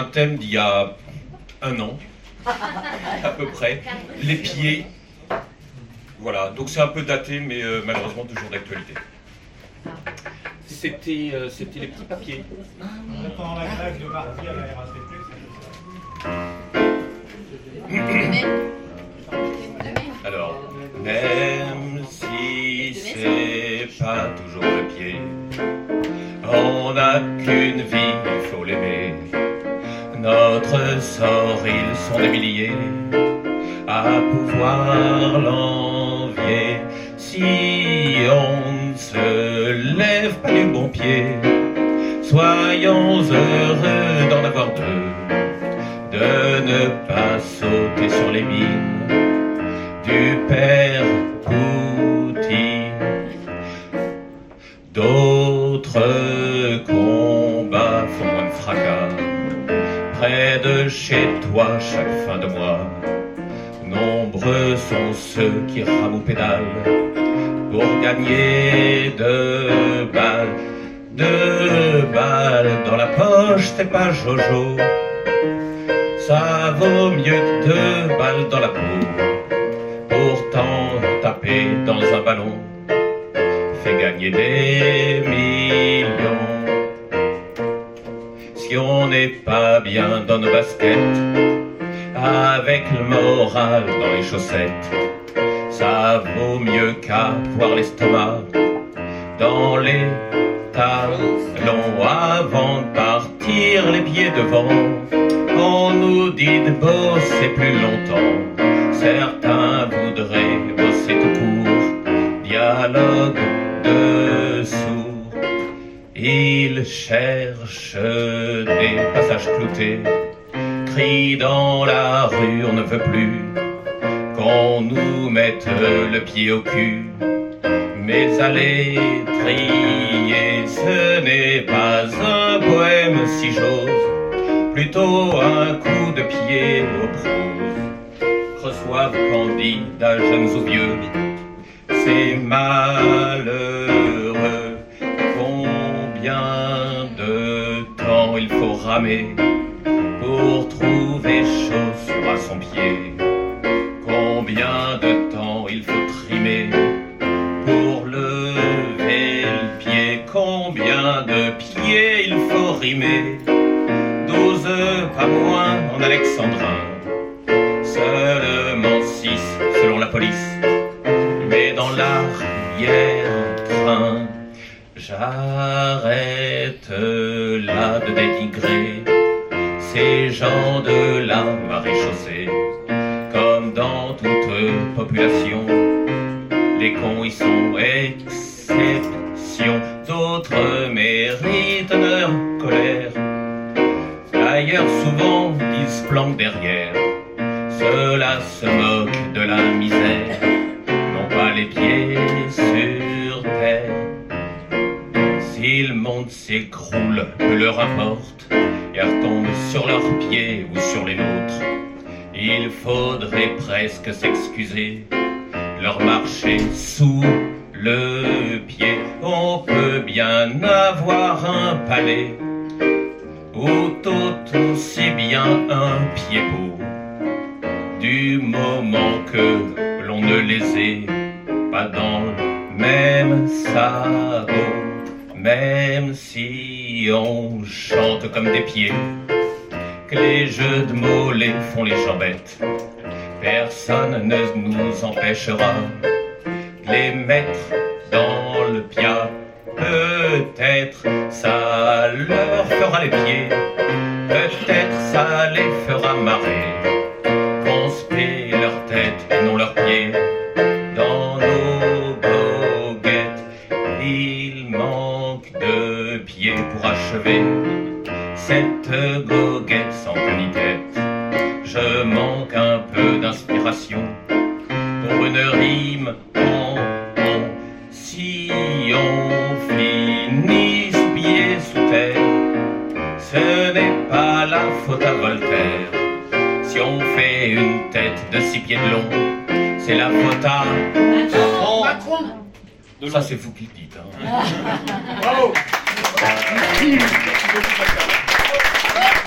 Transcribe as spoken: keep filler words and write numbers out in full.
un thème d'il y a un an, à peu près. Les pieds. Voilà, donc c'est un peu daté, mais euh, malheureusement toujours d'actualité. C'était euh, c'était les petits papiers. Pendant la grève de mardi à la R A C P, Alors, même si c'est pas toujours le pied, on n'a qu'une vie, il faut l'aimer. Notre sort, ils sont des milliers à pouvoir l'envier. Si on ne se lève pas du bon pied, soyons heureux d'en avoir deux, de ne pas sauter sur les mines du père Poutine. D'autres combats font moins de fracas près de chez toi chaque fin de mois. Nombreux sont ceux qui rament aux pédales pour gagner deux balles. Deux balles dans la poche, c'est pas Jojo. Ça vaut mieux que deux balles dans la peau. Pourtant, taper dans un ballon fait gagner des millions. Si on n'est pas bien dans nos baskets, avec le moral dans les chaussettes, ça vaut mieux qu'avoir l'estomac dans les talons. Avant de partir les pieds devant, on nous dit de bosser plus longtemps. Certains voudraient bosser tout court, dialogue de sourds. Ils cherchent des passages cloutés, crient dans la rue, on ne veut plus qu'on nous mette le pied au cul. Mais aller trier, ce n'est pas un poème si j'ose, plutôt un coup de pied aux prose. Reçoivent candidats jeunes ou vieux, c'est malheureux. Combien de temps il faut ramer pour trouver chaussure à son pied? Combien de temps il faut trimer pour lever le pied? Combien de pieds il faut rimer? Douze, pas moins en alexandrin. Seulement six selon la police. Mais dans l'arrière-train, j'arrête là de dénigrer ces gens de la maréchaussée. Comme dans toute population, les cons y sont exception. D'autres méritent leur colère. D'ailleurs souvent ils se planquent derrière. Ceux-là se moquent de la misère, n'ont pas les pieds sur terre. S'ils montent, s'écroulent, peu leur importe, et retombent sur leurs pieds ou sur les nôtres. Il faudrait presque s'excuser, leur marcher sous le pied. On peut bien avoir un palais, ou tout aussi bien un pied beau, du moment que l'on ne les ait pas dans le même sabot. Même si on chante comme des pieds, que les jeux de mots les font les jambettes, personne ne nous empêchera de les mettre dans le piat. Peut-être ça leur fera les pieds, peut-être ça les fera marrer, qu'on se paie leur tête et non leurs pieds dans nos goguettes. Il manque de pieds pour achever cette goguette sans queue ni tête. Je manque un peu d'inspiration pour une rime en on. Si on finit sous pied sous terre, ce n'est pas la faute à Voltaire. Si on fait une tête de six pieds de long, c'est la faute à Macron. Macron. Ça c'est vous qui le dites. Hein. Bravo.